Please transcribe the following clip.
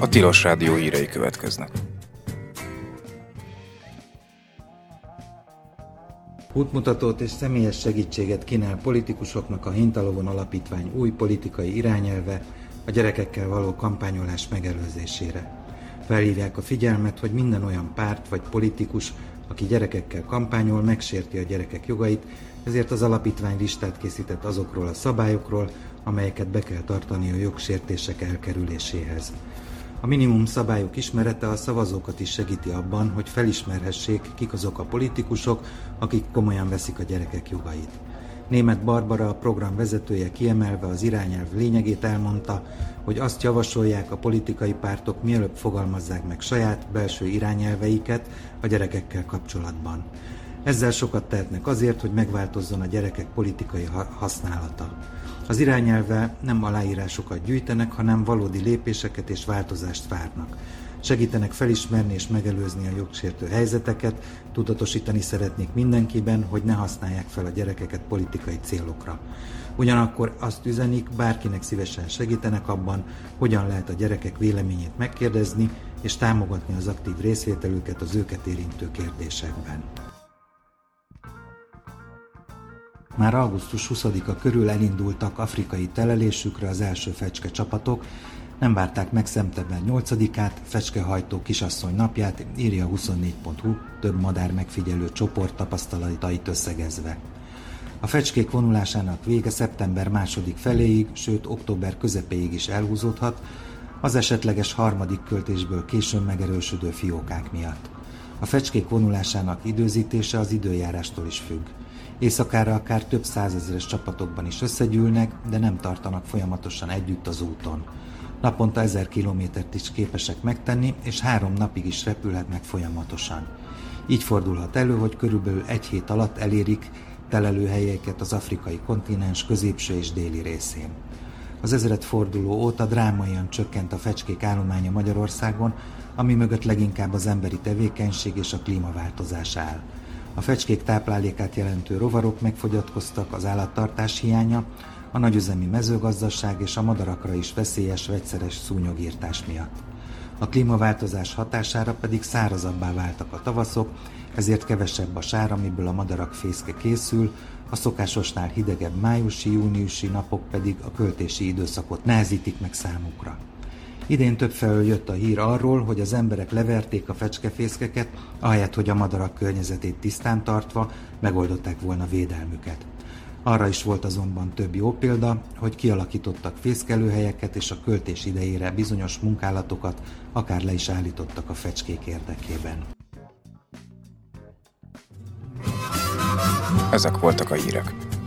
Tilos Rádió hírei következnek. Útmutatót és személyes segítséget kínál politikusoknak a Hintalovon Alapítvány új politikai irányelve a gyerekekkel való kampányolás megelőzésére. Felhívják a figyelmet, hogy minden olyan párt vagy politikus, aki gyerekekkel kampányol, megsérti a gyerekek jogait, ezért az alapítvány listát készített azokról a szabályokról, amelyeket be kell tartani a jogsértések elkerüléséhez. A minimum szabályok ismerete a szavazókat is segíti abban, hogy felismerhessék, kik azok a politikusok, akik komolyan veszik a gyerekek jogait. Németh Barbara, a program vezetője kiemelve az irányelv lényegét elmondta, hogy azt javasolják a politikai pártok, mielőbb fogalmazzák meg saját belső irányelveiket a gyerekekkel kapcsolatban. Ezzel sokat tehetnek azért, hogy megváltozzon a gyerekek politikai használata. Az irányelvvel nem aláírásokat gyűjtenek, hanem valódi lépéseket és változást várnak. Segítenek felismerni és megelőzni a jogsértő helyzeteket, tudatosítani szeretnék mindenkiben, hogy ne használják fel a gyerekeket politikai célokra. Ugyanakkor azt üzenik, bárkinek szívesen segítenek abban, hogyan lehet a gyerekek véleményét megkérdezni és támogatni az aktív részvételüket az őket érintő kérdésekben. Már augusztus 20-a körül elindultak afrikai telelésükre az első fecske csapatok, nem várták meg szeptember 8-át, fecskehajtó kisasszony napját, írja a 24.hu több madár megfigyelő csoport tapasztalatait összegezve. A fecskék vonulásának vége szeptember 2. feléig, sőt október közepéig is elhúzódhat, az esetleges harmadik költésből későn megerősödő fiókák miatt. A fecskék vonulásának időzítése az időjárástól is függ. Éjszakára akár több százezres csapatokban is összegyűlnek, de nem tartanak folyamatosan együtt az úton. Naponta 1000 kilométert is képesek megtenni, és 3 napig is repülhetnek folyamatosan. Így fordulhat elő, hogy körülbelül 1 hét alatt elérik telelőhelyeiket az afrikai kontinens középső és déli részén. Az ezredforduló óta drámaian csökkent a fecskék állománya Magyarországon, ami mögött leginkább az emberi tevékenység és a klímaváltozás áll. A fecskék táplálékát jelentő rovarok megfogyatkoztak, az állattartás hiánya, a nagyüzemi mezőgazdaság és a madarakra is veszélyes vegyszeres szúnyogírtás miatt. A klímaváltozás hatására pedig szárazabbá váltak a tavaszok, ezért kevesebb a sár, amiből a madarak fészke készül, a szokásosnál hidegebb májusi-júniusi napok pedig a költési időszakot nehezítik meg számukra. Idén többfelől jött a hír arról, hogy az emberek leverték a fecskefészkeket, ahelyett, hogy a madarak környezetét tisztán tartva megoldották volna védelmüket. Arra is volt azonban több jó példa, hogy kialakítottak fészkelőhelyeket, és a költés idejére bizonyos munkálatokat akár le is állítottak a fecskék érdekében. Ezek voltak a hírek.